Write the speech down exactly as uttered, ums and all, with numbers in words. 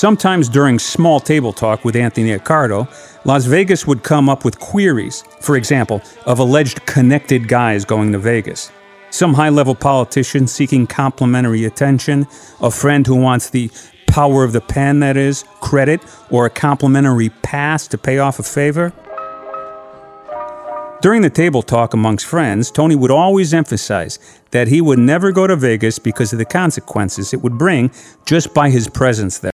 Sometimes during small table talk with Anthony Accardo, Las Vegas would come up with queries, for example, of alleged connected guys going to Vegas. Some high-level politician seeking complimentary attention, a friend who wants the power of the pen, that is, credit, or a complimentary pass to pay off a favor. During the table talk amongst friends, Tony would always emphasize that he would never go to Vegas because of the consequences it would bring just by his presence there.